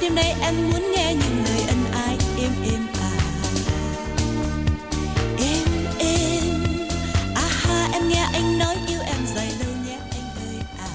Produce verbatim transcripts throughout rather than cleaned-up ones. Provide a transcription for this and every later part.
đêm nay em muốn nghe những lời ân ái êm êm à. Êm êm, à ha, em nghe anh nói yêu em dài lâu nhé anh ơi à.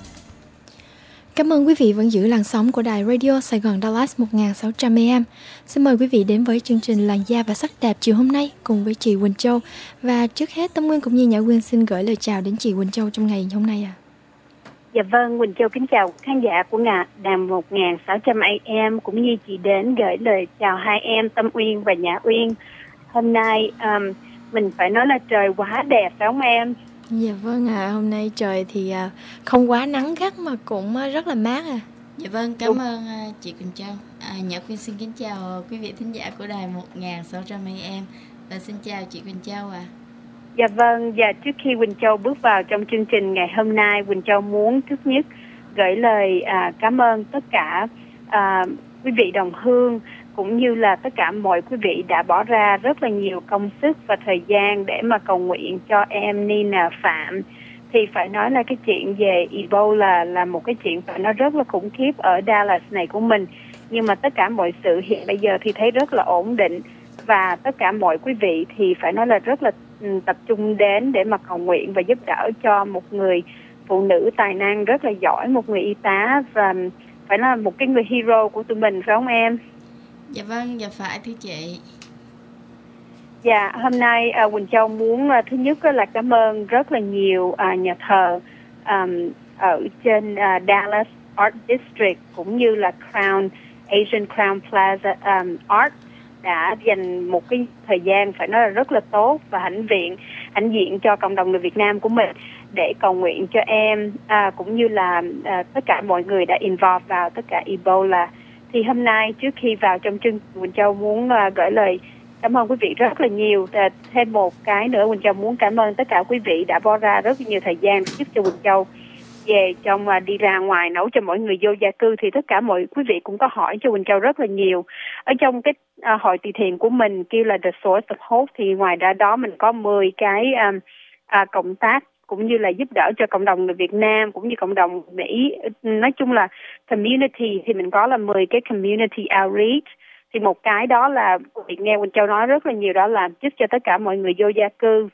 Cảm ơn quý vị vẫn giữ làn sóng của đài Radio Sài Gòn Dallas một nghìn sáu trăm A M. Xin mời quý vị đến với chương trình Làn da và sắc đẹp chiều hôm nay cùng với chị Quỳnh Châu. Và trước hết Tâm Nguyên cũng như Nhã Quyên xin gửi lời chào đến chị Quỳnh Châu trong ngày hôm nay ạ. À. Dạ vâng, Quỳnh Châu kính chào khán giả của ngà đàm một nghìn sáu trăm A M cũng như chị đến gửi lời chào hai em Tâm Uyên và Nhã Uyên. Hôm nay um, mình phải nói là trời quá đẹp phải không em? Dạ vâng ạ, à, hôm nay trời thì uh, không quá nắng gắt mà cũng uh, rất là mát à. Dạ vâng, cảm Đúng. ơn uh, chị Quỳnh Châu. À, Nhã Quyên xin kính chào quý vị thính giả của đài một nghìn sáu trăm A M và xin chào chị Quỳnh Châu ạ. À. Dạ vâng, và trước khi Quỳnh Châu bước vào trong chương trình ngày hôm nay, Quỳnh Châu muốn trước nhất gửi lời à, cảm ơn tất cả à, quý vị đồng hương cũng như là tất cả mọi quý vị đã bỏ ra rất là nhiều công sức và thời gian để mà cầu nguyện cho em Nina Phạm. Thì phải nói là cái chuyện về Ebola là một cái chuyện phải nói rất là khủng khiếp ở Dallas này của mình. Nhưng mà tất cả mọi sự hiện bây giờ thì thấy rất là ổn định. Và tất cả mọi quý vị thì phải nói là rất là tập trung đến để mà cầu nguyện và giúp đỡ cho một người phụ nữ tài năng rất là giỏi, một người y tá và phải nói là một cái người hero của tụi mình phải không em? Dạ vâng, dạ phải thưa chị. Dạ, hôm nay uh, Quỳnh Châu muốn uh, thứ nhất uh, là cảm ơn rất là nhiều uh, nhà thờ um, ở trên uh, Dallas Art District cũng như là Crown Asian Crown Plaza um, Art đã dành một cái thời gian phải nói là rất là tốt và hãnh viện, hãnh diện cho cộng đồng người Việt Nam của mình để cầu nguyện cho em à, cũng như là à, tất cả mọi người đã involve vào tất cả Ebola. Thì hôm nay trước khi vào trong chương trình, Quỳnh Châu muốn à, gửi lời cảm ơn quý vị rất là nhiều. À, thêm một cái nữa, Quỳnh Châu muốn cảm ơn tất cả quý vị đã bỏ ra rất nhiều thời gian giúp cho Quỳnh Châu về trong uh, đi ra ngoài nấu cho mọi người vô gia cư. Thì tất cả mọi quý vị cũng có hỏi cho Quỳnh Châu rất là nhiều ở trong cái uh, hội từ thiện của mình kêu là The Source of Hope. Thì ngoài ra đó mình có mười cái um, uh, cộng tác cũng như là giúp đỡ cho cộng đồng người Việt Nam cũng như cộng đồng Mỹ. Nói chung là community thì mình có là mười cái community outreach. Thì một cái đó là quý vị nghe Quỳnh Châu nói rất là nhiều, đó là giúp cho tất cả mọi người vô gia cư.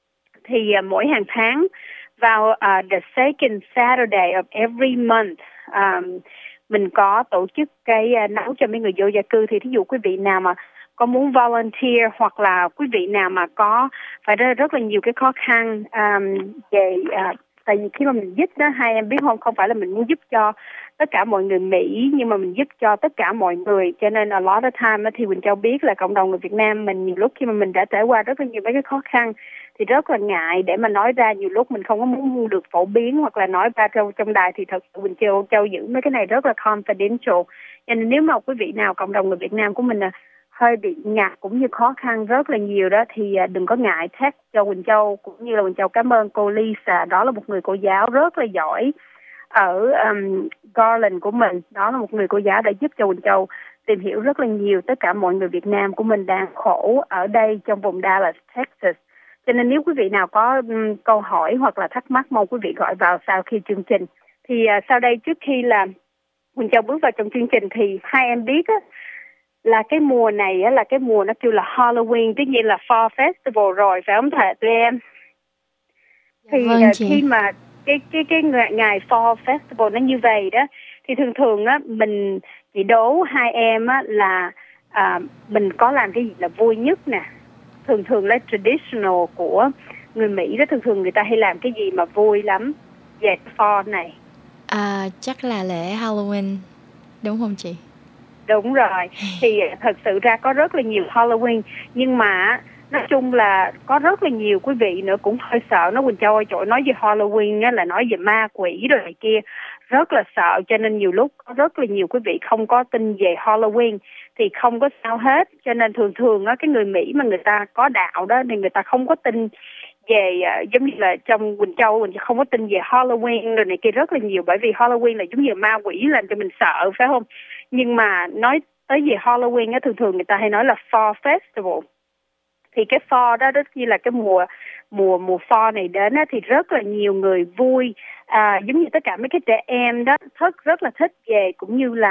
Thì uh, mỗi hàng tháng vào uh, the second Saturday of every month um, mình có tổ chức cái uh, nấu cho mấy người vô gia cư. Thì thí dụ quý vị nào mà có muốn volunteer hoặc là quý vị nào mà có phải rất, rất là nhiều cái khó khăn um, về uh, tại vì khi mà mình giúp đó, hai em biết không, không phải là mình muốn giúp cho tất cả mọi người Mỹ nhưng mà mình giúp cho tất cả mọi người. Cho nên a lot of time thì Quỳnh Châu biết là cộng đồng người Việt Nam mình nhiều lúc khi mà mình đã trải qua rất là nhiều mấy cái khó khăn thì rất là ngại để mà nói ra, nhiều lúc mình không có muốn được phổ biến hoặc là nói ra trong, trong đài. Thì thật sự Quỳnh Châu, Châu giữ mấy cái này rất là confidential. Cho nên nếu mà quý vị nào cộng đồng người Việt Nam của mình là hơi bị ngặt cũng như khó khăn rất là nhiều đó thì đừng có ngại text cho Quỳnh Châu. Cũng như là Quỳnh Châu cảm ơn cô Lisa, đó là một người cô giáo rất là giỏi ở um, Garland của mình. Đó là một người cô giáo đã giúp cho Quỳnh Châu tìm hiểu rất là nhiều tất cả mọi người Việt Nam của mình đang khổ ở đây trong vùng Dallas, Texas. Cho nên nếu quý vị nào có um, câu hỏi hoặc là thắc mắc, mong quý vị gọi vào sau khi chương trình. Thì uh, sau đây trước khi là Quỳnh Châu bước vào trong chương trình thì hai em biết á, là cái mùa này á, là cái mùa nó kêu là Halloween, tất nhiên là Fall Festival rồi, phải không thầy tụi em? Thì vâng, uh, khi mà cái cái cái ngày Fall Festival nó như vậy đó thì thường thường á mình chỉ đố hai em á là à, mình có làm cái gì là vui nhất nè. Thường thường là traditional của người Mỹ đó, thường thường người ta hay làm cái gì mà vui lắm về Fall này? À, chắc là lễ Halloween đúng không chị? Đúng rồi. Thì thật sự ra có rất là nhiều Halloween, nhưng mà nói chung là có rất là nhiều quý vị nữa cũng hơi sợ. Nó Quỳnh Châu ơi, trời, nói về Halloween á, là nói về ma quỷ rồi này kia, rất là sợ. Cho nên nhiều lúc có rất là nhiều quý vị không có tin về Halloween thì không có sao hết. Cho nên thường thường á, cái người Mỹ mà người ta có đạo đó thì người ta không có tin về uh, giống như là trong Quỳnh Châu, Quỳnh Châu không có tin về Halloween rồi này kia rất là nhiều. Bởi vì Halloween là giống như ma quỷ làm cho mình sợ, phải không? Nhưng mà nói tới về Halloween á, thường thường người ta hay nói là Fall Festival. Thì cái fall đó đó như là cái mùa mùa mùa fall này đến á, thì rất là nhiều người vui, à, giống như tất cả mấy cái trẻ em đó rất rất là thích về cũng như là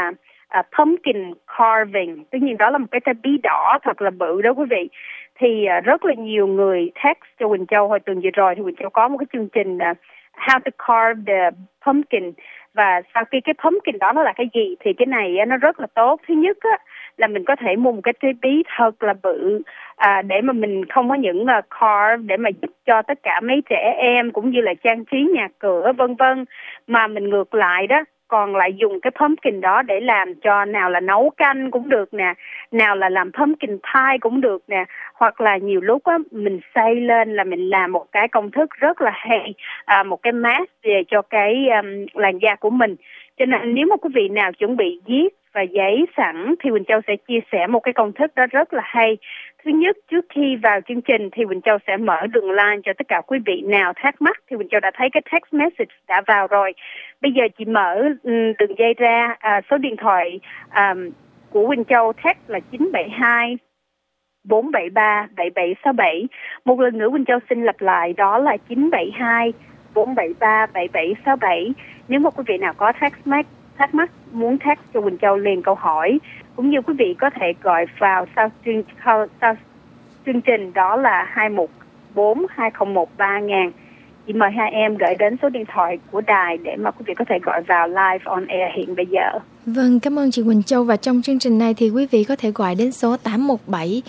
uh, pumpkin carving, tất nhiên đó là một cái trái bí đỏ thật là bự đó quý vị. Thì uh, rất là nhiều người text cho Quỳnh Châu hồi tuần vừa rồi thì Quỳnh Châu có một cái chương trình uh, How to carve the pumpkin, và sau khi cái pumpkin đó nó là cái gì thì cái này uh, nó rất là tốt. Thứ nhất á, là mình có thể mua một cái trái bí thật là bự à, để mà mình không có những uh, carve để mà giúp cho tất cả mấy trẻ em cũng như là trang trí nhà cửa vân vân, mà mình ngược lại đó còn lại dùng cái pumpkin đó để làm cho nào là nấu canh cũng được nè, nào là làm pumpkin pie cũng được nè, hoặc là nhiều lúc á mình xay lên là mình làm một cái công thức rất là hay, à, một cái mask về cho cái um, làn da của mình. Cho nên nếu mà quý vị nào chuẩn bị viết và giấy sẵn thì Quỳnh Châu sẽ chia sẻ một cái công thức đó rất là hay. Thứ nhất, trước khi vào chương trình thì Quỳnh Châu sẽ mở đường line cho tất cả quý vị nào thắc mắc. Thì Quỳnh Châu đã thấy cái text message đã vào rồi. Bây giờ chị mở đường dây ra, à, số điện thoại à, của Quỳnh Châu text là chín bảy hai bốn bảy ba bảy bảy sáu bảy. Một lần nữa Quỳnh Châu xin lặp lại, đó là chín bảy hai bốn bảy ba bảy bảy sáu bảy. Nếu mà quý vị nào có thắc mắc thắc mắc muốn text cho Quỳnh Châu liền câu hỏi, cũng như quý vị có thể gọi vào sau chương, sau chương trình, đó là hai một bốn hai không một ba ngàn. Chị mời hai em gửi đến số điện thoại của đài để mà quý vị có thể gọi vào live on air hiện bây giờ. Vâng, cảm ơn chị Quỳnh Châu. Và trong chương trình này thì quý vị có thể gọi đến số tám một bảy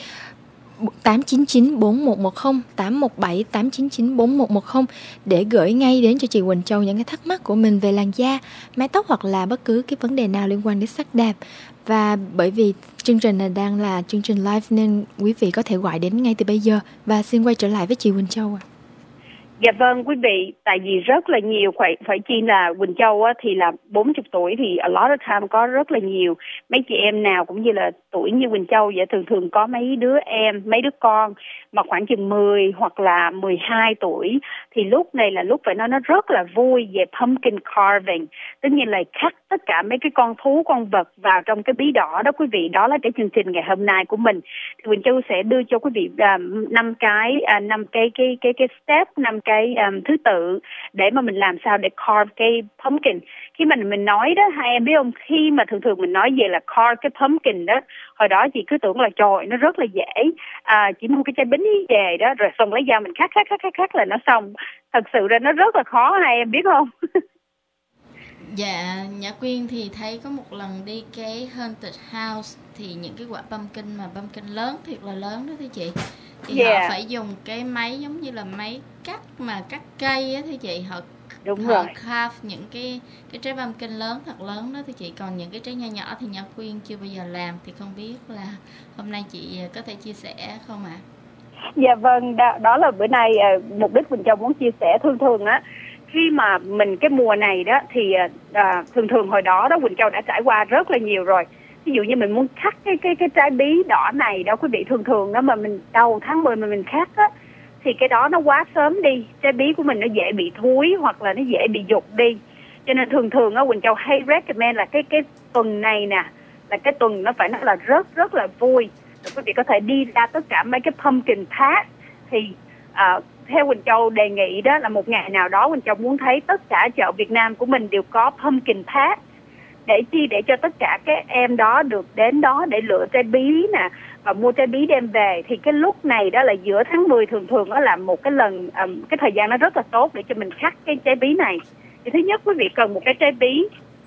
tám chín chín bốn một một không, tám một bảy tám chín chín bốn một một không để gửi ngay đến cho chị Quỳnh Châu những cái thắc mắc của mình về làn da, mái tóc hoặc là bất cứ cái vấn đề nào liên quan đến sắc đẹp. Và bởi vì chương trình này đang là chương trình live nên quý vị có thể gọi đến ngay từ bây giờ. Và xin quay trở lại với chị Quỳnh Châu ạ. À. Dạ vâng quý vị, tại vì rất là nhiều, phải, phải chi là Quỳnh Châu á, thì là bốn mươi tuổi thì a lot of time có rất là nhiều mấy chị em nào cũng như là tuổi như Quỳnh Châu vậy, thường thường có mấy đứa em, mấy đứa con mà khoảng chừng mười hoặc là mười hai tuổi, thì lúc này là lúc phải nói nó rất là vui về pumpkin carving, tất nhiên là cắt tất cả mấy cái con thú con vật vào trong cái bí đỏ đó quý vị. Đó là cái chương trình ngày hôm nay của mình. Thì Quỳnh Châu sẽ đưa cho quý vị năm uh, cái năm uh, cái cái cái cái step, năm cái um, thứ tự để mà mình làm sao để carve cái pumpkin. Khi mình mình nói đó, hai em biết không, khi mà thường thường mình nói về là carve cái pumpkin đó, hồi đó chị cứ tưởng là trời nó rất là dễ, à, chỉ mua cái chai bính về đó rồi xong lấy dao mình cắt cắt cắt cắt cắt là nó xong. Thật sự ra nó rất là khó, hai em biết không? Dạ, Nhã Quyên thì thấy có một lần đi cái haunted house thì những cái quả pumpkin mà pumpkin lớn thiệt là lớn đó thưa chị, thì yeah. họ phải dùng cái máy giống như là máy cắt mà cắt cây á thưa chị, họ đúng họ rồi carve những cái cái trái pumpkin lớn thật lớn đó thưa chị, còn những cái trái nhỏ nhỏ thì Nhã Quyên chưa bao giờ làm, thì không biết là hôm nay chị có thể chia sẻ không ạ? À? Dạ vâng, đó, đó là bữa nay mục đích Quỳnh Châu muốn chia sẻ. Thường thường á, khi mà mình cái mùa này đó thì à, thường thường hồi đó đó Quỳnh Châu đã trải qua rất là nhiều rồi. Ví dụ như mình muốn cắt cái cái cái trái bí đỏ này đó quý vị, thường thường đó mà mình đầu tháng mười mà mình cắt á thì cái đó nó quá sớm đi, trái bí của mình nó dễ bị thúi hoặc là nó dễ bị rụng đi. Cho nên thường thường á Quỳnh Châu hay recommend là cái cái tuần này nè, là cái tuần nó phải nói là rất rất là vui. Rồi quý vị có thể đi ra tất cả mấy cái pumpkin patch. Thì à, theo Quỳnh Châu đề nghị đó là một ngày nào đó Quỳnh Châu muốn thấy tất cả chợ Việt Nam của mình đều có pumpkin patch, để chi để cho tất cả các em đó được đến đó để lựa trái bí nè và mua trái bí đem về. Thì cái lúc này đó là giữa tháng mười, thường thường đó là một cái lần um, cái thời gian nó rất là tốt để cho mình cắt cái trái bí này. Thì thứ nhất quý vị cần một cái trái bí,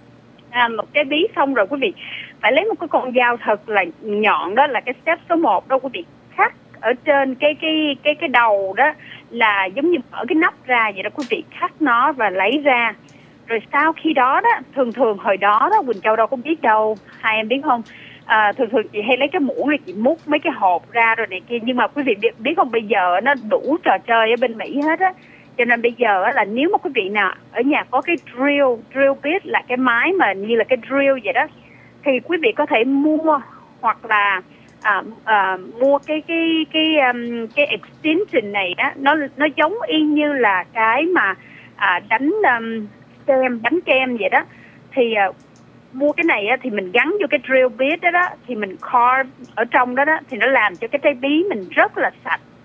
à, một trái bí xong rồi quý vị phải lấy một cái con dao thật là nhọn, đó là cái step số một đó quý vị, cắt ở trên cái cái cái cái đầu đó, là giống như mở cái nắp ra vậy đó quý vị, cắt nó và lấy ra. Rồi sau khi đó đó, thường thường hồi đó đó Quỳnh Châu đâu có biết đâu, hai em biết không, à, thường thường chị hay lấy cái muỗng này chị múc mấy cái hộp ra rồi này kia, nhưng mà quý vị biết, biết không, bây giờ nó đủ trò chơi ở bên Mỹ hết á. Cho nên bây giờ là nếu mà quý vị nào ở nhà có cái drill, drill bit là cái máy mà như là cái drill vậy đó, thì quý vị có thể mua hoặc là à, à, mua cái cái cái um, cái extension này đó, nó nó giống y như là cái mà à, đánh um, kem, bánh kem vậy đó. Thì uh, mua cái này á, thì mình gắn vô cái drill bit đó, đó thì mình carve ở trong đó đó, thì nó làm cho cái trái bí mình rất là sạch.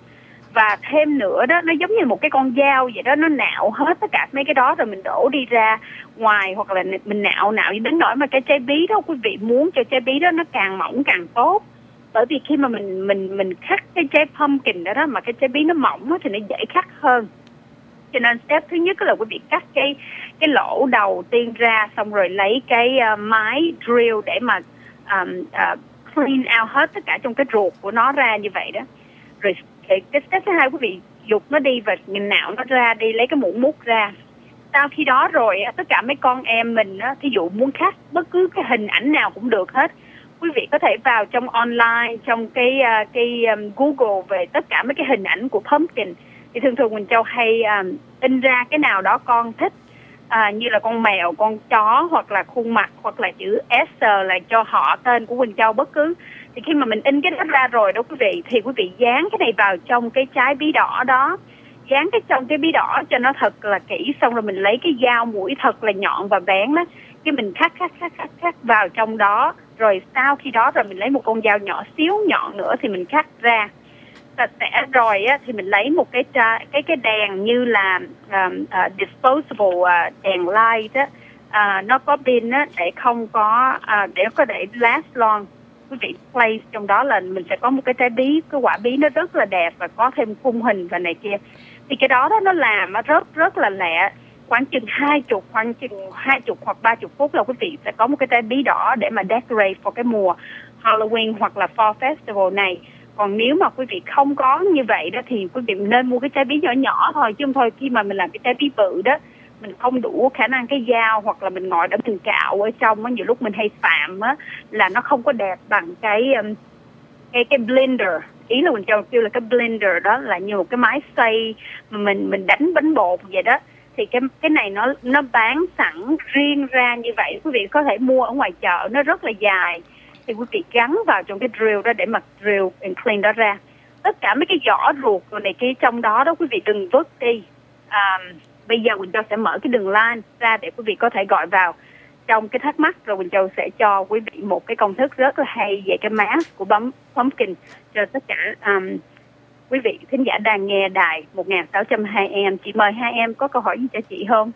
Và thêm nữa đó, nó giống như một cái con dao vậy đó, nó nạo hết tất cả mấy cái đó rồi mình đổ đi ra ngoài, hoặc là mình nạo nạo đến nỗi mà cái trái bí đó, quý vị muốn cho trái bí đó nó càng mỏng càng tốt. Bởi vì khi mà mình mình mình cắt cái trái pumpkin đó đó mà cái trái bí nó mỏng đó, thì nó dễ cắt hơn. Cho nên step thứ nhất là quý vị cắt cái cái lỗ đầu tiên ra, xong rồi lấy cái uh, máy drill để mà um, uh, clean out hết tất cả trong cái ruột của nó ra như vậy đó. Rồi cái step thứ hai, quý vị dục nó đi và mình nạo nó ra đi, lấy cái muỗng múc ra. Sau khi đó rồi tất cả mấy con em mình á, thí dụ muốn cắt bất cứ cái hình ảnh nào cũng được hết. Quý vị có thể vào trong online, trong cái uh, cái um, Google về tất cả mấy cái hình ảnh của pumpkin. Thì thường thường Quỳnh Châu hay um, in ra cái nào đó con thích, uh, như là con mèo, con chó, hoặc là khuôn mặt, hoặc là chữ S là cho họ tên của Quỳnh Châu bất cứ. Thì khi mà mình in cái đó ra rồi đó quý vị, thì quý vị dán cái này vào trong cái trái bí đỏ đó, dán cái trong cái bí đỏ cho nó thật là kỹ, xong rồi mình lấy cái dao mũi thật là nhọn và bén đó, cái mình cắt cắt cắt cắt cắt vào trong đó. Rồi sau khi đó rồi mình lấy một con dao nhỏ xíu nhọn nữa thì mình cắt ra sạch sẽ rồi á, thì mình lấy một cái cái cái đèn như là um, uh, disposable uh, đèn light á, uh, nó có pin á, để không có uh, để có thể last long. Quý vị place trong đó là mình sẽ có một cái trái bí, cái quả bí nó rất là đẹp và có thêm khung hình và này kia. Thì cái đó đó nó làm nó rất rất là lẹ, khoảng chừng hai chục khoảng chừng hai chục hoặc ba chục phút là quý vị sẽ có một cái trái bí đỏ để mà decorate for cái mùa Halloween hoặc là Fall Festival này. Còn nếu mà quý vị không có như vậy đó thì quý vị nên mua cái trái bí nhỏ nhỏ thôi, chứ không thôi khi mà mình làm cái trái bí bự đó, mình không đủ khả năng cái dao, hoặc là mình ngồi đó mình cạo ở trong á, nhiều lúc mình hay phạm á, là nó không có đẹp bằng cái um, cái cái blender. Ý là mình cho kêu là cái blender đó là như một cái máy xay mà mình mình đánh bánh bột vậy đó. Thì cái cái này nó nó bán sẵn riêng ra như vậy, quý vị có thể mua ở ngoài chợ, nó rất là dài. Thì quý vị gắn vào trong cái drill đó để mà drill and clean đó ra. Tất cả mấy cái vỏ ruột rồi này kia trong đó đó quý vị đừng vứt đi. À, bây giờ Quỳnh Châu sẽ mở cái đường line ra để quý vị có thể gọi vào trong cái thắc mắc, rồi Quỳnh Châu sẽ cho quý vị một cái công thức rất là hay về cái mask của bấm pumpkin cho tất cả um, quý vị thính giả đang nghe đài một nghìn sáu trăm hai em. Chị mời hai em có câu hỏi gì cho chị không?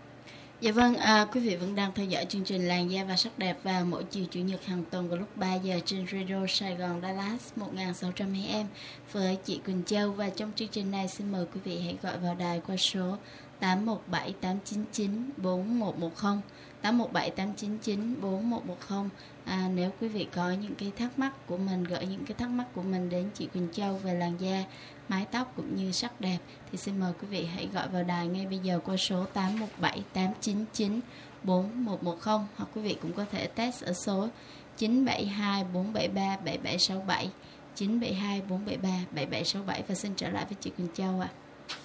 Dạ vâng, à, quý vị vẫn đang theo dõi chương trình Làn da và sắc đẹp vào mỗi chiều chủ nhật hàng tuần vào lúc ba giờ trên Radio Sài Gòn Dallas một nghìn sáu trăm hai em với chị Quỳnh Châu. Và trong chương trình này xin mời quý vị hãy gọi vào đài qua số tám một bảy tám chín chín bốn một một không, tám một bảy tám chín chín bốn một một không. À, nếu quý vị có những cái thắc mắc của mình, gửi những cái thắc mắc của mình đến chị Quỳnh Châu về làn da, mái tóc cũng như sắc đẹp, thì xin mời quý vị hãy gọi vào đài ngay bây giờ qua số tám một bảy tám chín chín bốn một một không, hoặc quý vị cũng có thể text ở số chín bảy hai bốn bảy ba bảy bảy sáu bảy, chín bảy hai bốn bảy ba bảy bảy sáu bảy. Và xin trở lại với chị Quỳnh Châu ạ. À.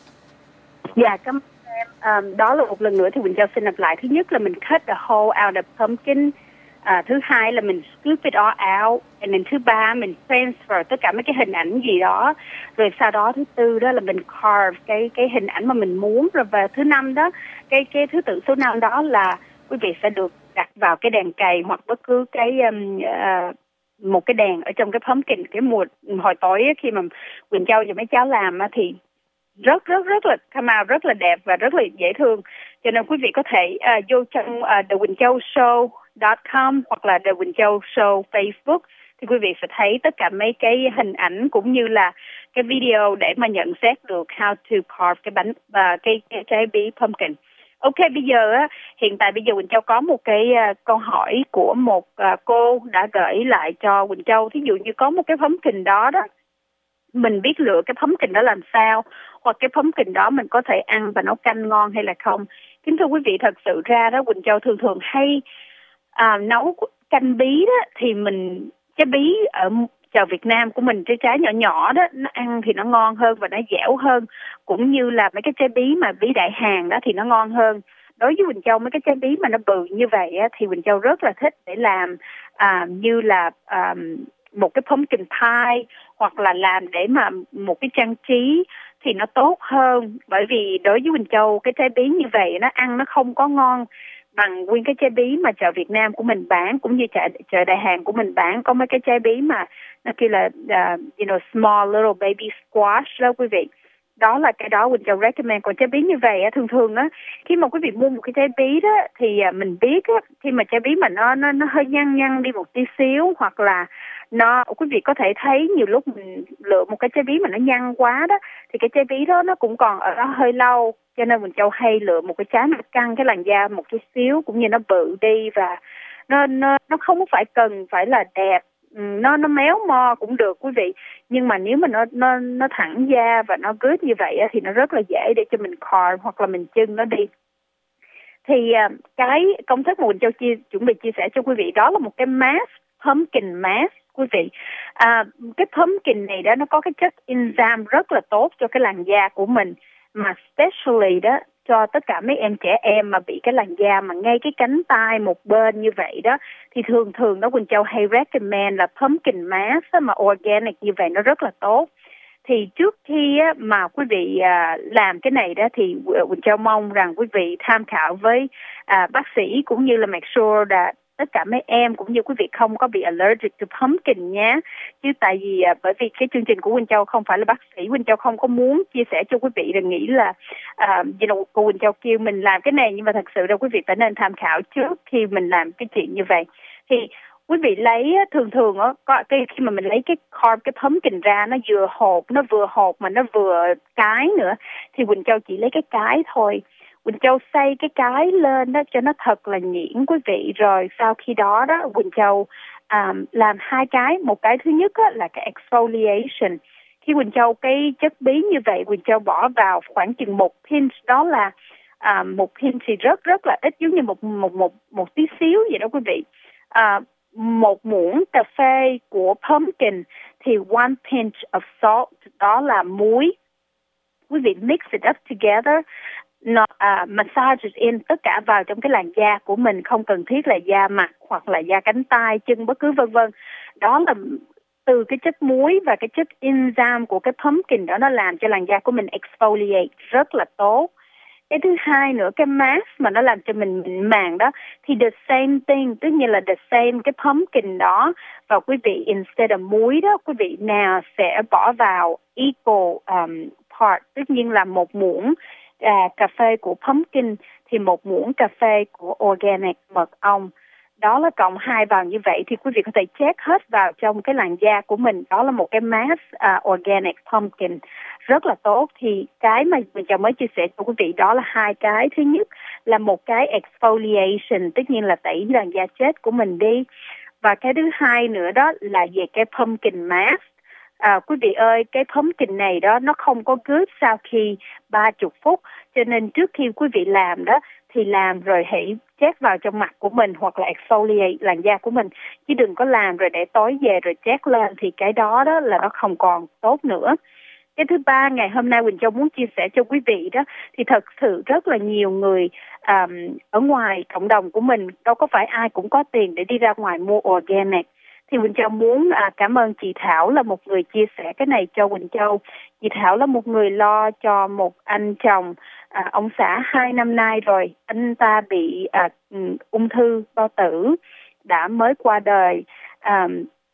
Dạ, cảm ơn em. Um, đó là một lần nữa thì Quỳnh Châu xin lặp lại. Thứ nhất là mình cut the hole out of pumpkin. À, thứ hai là mình scoop it all out, and then thứ ba mình transfer tất cả mấy cái hình ảnh gì đó, rồi sau đó thứ tư đó là mình carve cái cái hình ảnh mà mình muốn, rồi và thứ năm đó cái cái thứ tự số năm đó là quý vị sẽ được đặt vào cái đèn cày hoặc bất cứ cái um, uh, một cái đèn ở trong cái pumpkin. Cái mùa hồi tối khi mà Quỳnh Châu và mấy cháu làm thì rất rất rất là come out rất là đẹp và rất là dễ thương, cho nên quý vị có thể uh, vô trong uh, The Quỳnh Châu Show dot com hoặc là The Quỳnh Châu Show Facebook, thì quý vị sẽ thấy tất cả mấy cái hình ảnh cũng như là cái video để mà nhận xét được how to carve cái bánh và uh, cái, cái trái bí pumpkin. Ok, bây giờ á, hiện tại bây giờ Quỳnh Châu có một cái uh, câu hỏi của một uh, cô đã gửi lại cho Quỳnh Châu. Thí dụ như có một cái pumpkin đó đó, mình biết lựa cái pumpkin đó làm sao, hoặc cái pumpkin đó mình có thể ăn và nấu canh ngon hay là không. Kính thưa quý vị, thật sự ra đó Quỳnh Châu thường thường hay à, nấu canh bí đó, thì mình trái bí ở chợ Việt Nam của mình, trái trái nhỏ nhỏ đó, nó ăn thì nó ngon hơn và nó dẻo hơn, cũng như là mấy cái trái bí mà bí đại hàng đó thì nó ngon hơn. Đối với Quỳnh Châu, mấy cái trái bí mà nó bự như vậy á, thì Quỳnh Châu rất là thích để làm à, như là à, một cái pumpkin pie, hoặc là làm để mà một cái trang trí thì nó tốt hơn. Bởi vì đối với Quỳnh Châu, cái trái bí như vậy nó ăn nó không có ngon bằng nguyên cái trái bí mà chợ Việt Nam của mình bán, cũng như chợ chợ Đại Hàng của mình bán. Có mấy cái trái bí mà nó kêu là uh, you know small little baby squash đó quý vị. Đó là cái đó Quỳnh Châu recommend. Còn trái bí như vậy á, thường thường á, khi mà quý vị mua một cái trái bí đó thì à, mình biết á, khi mà trái bí mà nó nó nó hơi nhăn nhăn đi một tí xíu, hoặc là nó quý vị có thể thấy nhiều lúc mình lựa một cái trái bí mà nó nhăn quá đó, thì cái trái bí đó nó cũng còn ở đó hơi lâu, cho nên Quỳnh Châu hay lựa một cái trái mà căng cái làn da một chút xíu, cũng như nó bự đi, và nó nó nó không phải cần phải là đẹp, nó nó méo mo cũng được quý vị, nhưng mà nếu mà nó nó nó thẳng da và nó good như vậy á, thì nó rất là dễ để cho mình carve hoặc là mình chưng nó đi. Thì uh, cái công thức mà Quỳnh Châu chia chuẩn bị chia sẻ cho quý vị đó là một cái mask, pumpkin mask quý vị. À, cái pumpkin này đó nó có cái chất enzyme rất là tốt cho cái làn da của mình, mà especially đó cho tất cả mấy em trẻ em mà bị cái làn da mà ngay cái cánh tay một bên như vậy đó, thì thường thường đó Quỳnh Châu hay recommend là pumpkin mask mà organic như vậy nó rất là tốt. Thì trước khi á, mà quý vị à, làm cái này đó thì Quỳnh Châu mong rằng quý vị tham khảo với à, bác sĩ, cũng như là make sure là tất cả mấy em cũng như quý vị không có bị allergic to pumpkin nhé. Chứ tại vì à, bởi vì cái chương trình của Quỳnh Châu không phải là bác sĩ, Quỳnh Châu không có muốn chia sẻ cho quý vị rồi nghĩ là à, you know, cô Quỳnh Châu kêu mình làm cái này, nhưng mà thật sự là quý vị phải nên tham khảo trước khi mình làm cái chuyện như vậy. Thì quý vị lấy thường thường á, có cái khi mà mình lấy cái carb, cái pumpkin ra, nó vừa hột, nó vừa hột mà nó vừa cái nữa, thì Quỳnh Châu chỉ lấy cái cái thôi. Quỳnh Châu xay cái cái lên đó cho nó thật là nhuyễn quý vị, rồi sau khi đó đó Quỳnh Châu um, làm hai cái. Một cái thứ nhất á, là cái exfoliation. Khi Quỳnh Châu cái chất bí như vậy, Quỳnh Châu bỏ vào khoảng chừng một pinch, đó là um, một pinch thì rất rất là ít, giống như một một một một tí xíu vậy đó quý vị. Uh, một muỗng cà phê của pumpkin thì one pinch of salt, đó là muối. Quý vị mix it up together, nó uh, massage it in tất cả vào trong cái làn da của mình, không cần thiết là da mặt hoặc là da cánh tay, chân, bất cứ vân vân. Đó là từ cái chất muối và cái chất enzyme của cái pumpkin đó, nó làm cho làn da của mình exfoliate rất là tốt. Cái thứ hai nữa, cái mask mà nó làm cho mình mịn màng đó, thì the same thing, tức như là the same cái pumpkin đó, và quý vị instead of muối đó, quý vị nào sẽ bỏ vào equal um, part, tất nhiên là một muỗng à, cà phê của pumpkin thì một muỗng cà phê của organic mật ong. Đó là cộng hai vào như vậy thì quý vị có thể check hết vào trong cái làn da của mình. Đó là một cái mask uh, organic pumpkin rất là tốt. Thì cái mà mình cho mới chia sẻ cho quý vị đó là hai cái. Thứ nhất là một cái exfoliation, tất nhiên là tẩy làn da chết của mình đi. Và cái thứ hai nữa đó là về cái pumpkin mask. À, quý vị ơi, cái pumpkin này đó nó không có good sau khi ba mươi phút, cho nên trước khi quý vị làm đó thì làm rồi hãy chét vào trong mặt của mình hoặc là exfoliate làn da của mình, chứ đừng có làm rồi để tối về rồi chét lên, thì cái đó đó là nó không còn tốt nữa. Cái thứ ba ngày hôm nay Quỳnh Châu muốn chia sẻ cho quý vị đó, thì thật sự rất là nhiều người um, ở ngoài cộng đồng của mình, đâu có phải ai cũng có tiền để đi ra ngoài mua organic. Thì Quỳnh Châu muốn à, cảm ơn chị Thảo là một người chia sẻ cái này cho Quỳnh Châu. Chị Thảo là một người lo cho một anh chồng, à, ông xã hai năm nay rồi. Anh ta bị à, ung thư bao tử, đã mới qua đời. À,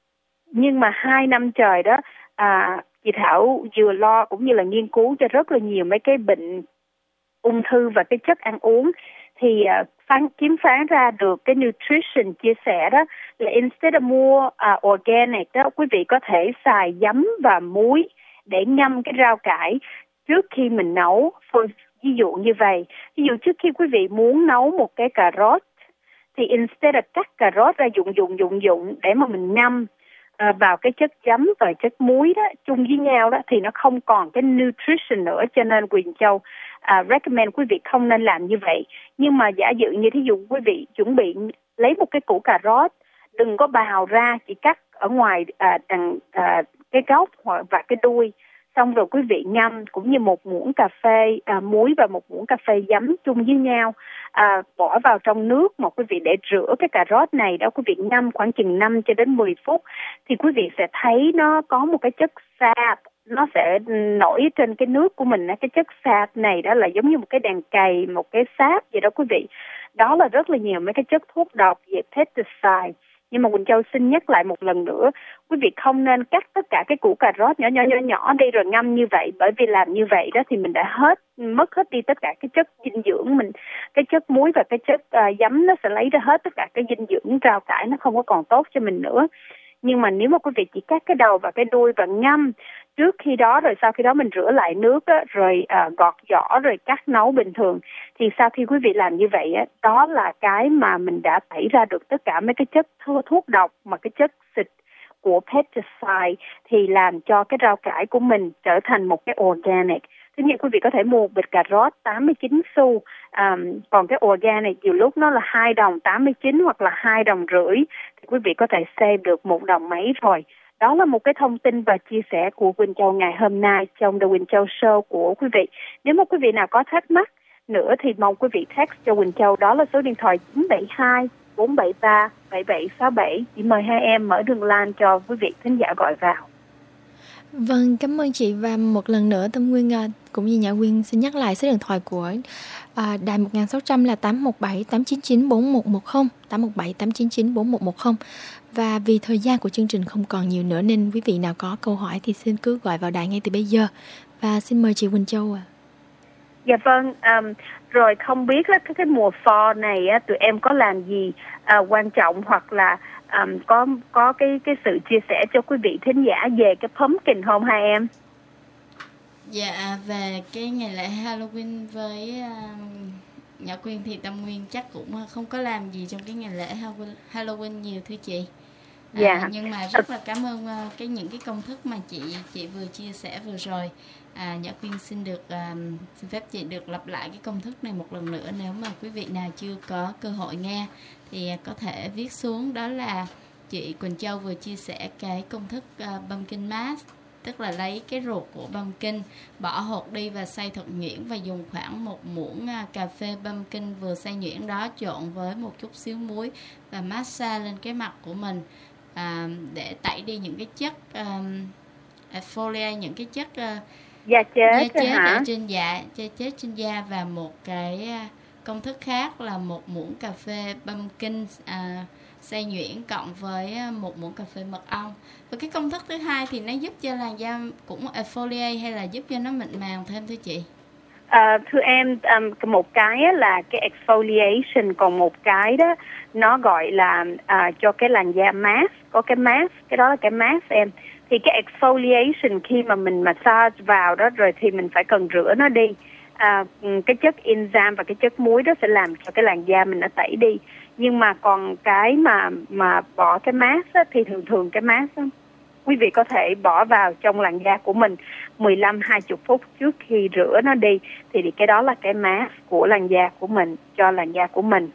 nhưng mà hai năm trời đó, à, chị Thảo vừa lo cũng như là nghiên cứu cho rất là nhiều mấy cái bệnh ung thư và cái chất ăn uống. Thì uh, phán, kiếm phán ra được cái nutrition chia sẻ đó là instead of mua uh, organic đó, quý vị có thể xài giấm và muối để ngâm cái rau cải trước khi mình nấu. For, ví dụ như vậy, ví dụ trước khi quý vị muốn nấu một cái cà rốt thì instead of cắt cà rốt ra dụng dụng dụng dụng để mà mình ngâm uh, vào cái chất giấm và chất muối đó chung với nhau đó, thì nó không còn cái nutrition nữa, cho nên Quỳnh Châu Uh, recommend quý vị không nên làm như vậy. Nhưng mà giả dụ như thí dụ quý vị chuẩn bị lấy một cái củ cà rốt, đừng có bào ra, chỉ cắt ở ngoài uh, đằng, uh, cái gốc và cái đuôi, xong rồi quý vị ngâm cũng như một muỗng cà phê uh, muối và một muỗng cà phê giấm chung với nhau, uh, bỏ vào trong nước mà quý vị để rửa cái cà rốt này đó, quý vị ngâm khoảng chừng năm cho đến mười phút, thì quý vị sẽ thấy nó có một cái chất sáp, nó sẽ nổi trên cái nước của mình. Cái chất sáp này đó là giống như một cái đàn cày, một cái sáp vậy đó quý vị. đó là rất là nhiều mấy cái chất thuốc độc về pesticide. Nhưng mà Quỳnh Châu xin nhắc lại một lần nữa, quý vị không nên cắt tất cả cái củ cà rốt nhỏ nhỏ nhỏ nhỏ đi rồi ngâm như vậy, bởi vì làm như vậy đó thì mình đã hết mất hết đi tất cả cái chất dinh dưỡng mình, cái chất muối và cái chất uh, giấm nó sẽ lấy ra hết tất cả cái dinh dưỡng, rau cải nó không có còn tốt cho mình nữa. Nhưng mà nếu mà quý vị chỉ cắt cái đầu và cái đuôi và ngâm trước khi đó, rồi sau khi đó mình rửa lại nước á, rồi uh, gọt vỏ rồi cắt nấu bình thường, thì sau khi quý vị làm như vậy á, đó là cái mà mình đã tẩy ra được tất cả mấy cái chất thuốc độc mà cái chất xịt của pesticide, thì làm cho cái rau cải của mình trở thành một cái organic. Thứ nhất, quý vị có thể mua một bịch cà rốt tám mươi chín xu, um, còn cái organic nhiều lúc nó là hai đồng tám mươi chín hoặc là hai đồng rưỡi, thì quý vị có thể save được một đồng mấy rồi. Đó là một cái thông tin và chia sẻ của Quỳnh Châu ngày hôm nay trong The Quỳnh Châu Show của quý vị. Nếu mà quý vị nào có thắc mắc nữa thì mong quý vị text cho Quỳnh Châu, đó là số điện thoại chín bảy hai bốn bảy ba bảy bảy sáu bảy. Chỉ mời hai em mở đường line cho quý vị thính giả gọi vào. Vâng, cảm ơn chị. Và một lần nữa Tâm Nguyên cũng như Nhã Quyên xin nhắc lại số điện thoại của à, đài một sáu không không là tám một bảy tám chín chín bốn một một không, tám một bảy tám chín chín bốn một một không. Và vì thời gian của chương trình không còn nhiều nữa nên quý vị nào có câu hỏi thì xin cứ gọi vào đài ngay từ bây giờ. Và xin mời chị Quỳnh Châu ạ. À. Dạ vâng, um, rồi không biết là cái, cái mùa fall này á, tụi em có làm gì uh, quan trọng hoặc là um, có có cái cái sự chia sẻ cho quý vị thính giả về cái pumpkin không hai em? Dạ, về cái ngày lễ Halloween với uh, Nhã Quyên thì Tâm Nguyên chắc cũng không có làm gì trong cái ngày lễ Halloween nhiều thưa chị. À, dạ. Nhưng mà rất là cảm ơn uh, cái những cái công thức mà chị chị vừa chia sẻ vừa rồi. À, Nhã Quyên xin được um, xin phép chị được lặp lại cái công thức này một lần nữa, nếu mà quý vị nào chưa có cơ hội nghe thì có thể viết xuống. Đó là chị Quỳnh Châu vừa chia sẻ cái công thức uh, pumpkin mash, tức là lấy cái ruột của pumpkin, bỏ hột đi và xay thật nhuyễn, và dùng khoảng một muỗng uh, cà phê pumpkin vừa xay nhuyễn đó trộn với một chút xíu muối và massage lên cái mặt của mình à, để tẩy đi những cái chất um, exfoliate, những cái chất uh, da chết, da chết ở trên da, da chết trên da. Và một cái công thức khác là một muỗng cà phê pumpkin à, xay nhuyễn cộng với một muỗng cà phê mật ong. Và cái công thức thứ hai thì nó giúp cho làn da cũng exfoliate hay là giúp cho nó mịn màng thêm thưa chị? À, thưa em, um, một cái là cái exfoliation, còn một cái đó nó gọi là uh, cho cái làn da mask, có cái mask, cái đó là cái mask em. Thì cái exfoliation khi mà mình massage vào đó rồi thì mình phải cần rửa nó đi. À, cái chất enzyme và cái chất muối đó sẽ làm cho cái làn da mình nó tẩy đi. Nhưng mà còn cái mà mà bỏ cái mask á, thì thường thường cái mask á, quý vị có thể bỏ vào trong làn da của mình mười lăm đến hai mươi phút trước khi rửa nó đi. Thì, thì cái đó là cái mask của làn da của mình, cho làn da của mình.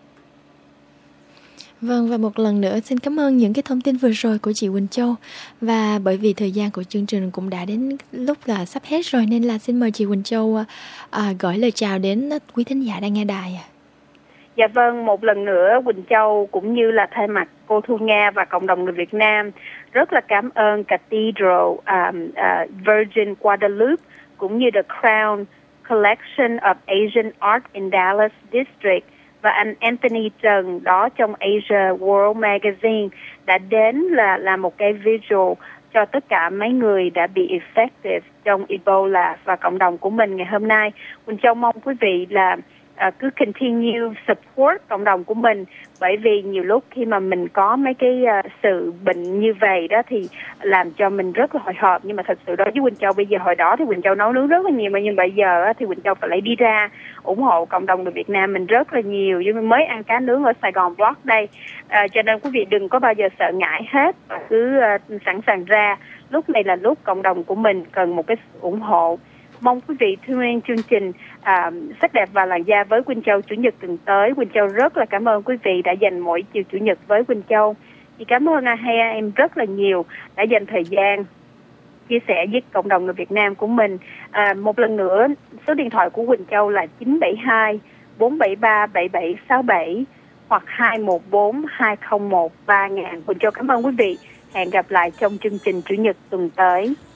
Vâng, và một lần nữa xin cảm ơn những cái thông tin vừa rồi của chị Quỳnh Châu. Và bởi vì thời gian của chương trình cũng đã đến lúc là sắp hết rồi, nên là xin mời chị Quỳnh Châu à, gửi lời chào đến quý thính giả đang nghe đài. Dạ vâng, một lần nữa Quỳnh Châu cũng như là thay mặt cô Thu Nga và cộng đồng người Việt Nam rất là cảm ơn Cathedral um, uh, Virgin Guadalupe cũng như The Crown Collection of Asian Art in Dallas District và anh Anthony Trần đó trong Asia World Magazine đã đến là là một cái visual cho tất cả mấy người đã bị affected trong Ebola và cộng đồng của mình ngày hôm nay. Quỳnh Châu mong quý vị là uh, cứ continue support cộng đồng của mình, bởi vì nhiều lúc khi mà mình có mấy cái uh, sự bệnh như vậy đó thì làm cho mình rất là hồi hộp. Nhưng mà thật sự đối với Quỳnh Châu bây giờ, hồi đó thì Quỳnh Châu nấu nướng rất là nhiều, mà nhưng bây giờ thì Quỳnh Châu phải lấy đi ra ủng hộ cộng đồng người Việt Nam mình rất là nhiều. Nhưng mới ăn cá nướng ở Sài Gòn Block đây, à, cho nên quý vị đừng có bao giờ sợ ngại hết, và cứ uh, sẵn sàng ra. Lúc này là lúc cộng đồng của mình cần một cái sự ủng hộ. Mong quý vị thương yêu chương trình à, sắc đẹp và làn da với Quỳnh Châu chủ nhật tuần tới. Quỳnh Châu rất là cảm ơn quý vị đã dành mỗi chiều chủ nhật với Quỳnh Châu. Chị cảm ơn hai em rất là nhiều đã dành thời gian chia sẻ với cộng đồng người Việt Nam của mình. À, một lần nữa, số điện thoại của Quỳnh Châu là chín bảy hai bốn bảy ba bảy bảy sáu bảy hoặc hai một bốn hai không một ba nghìn. Quỳnh Châu cảm ơn quý vị. Hẹn gặp lại trong chương trình chủ nhật tuần tới.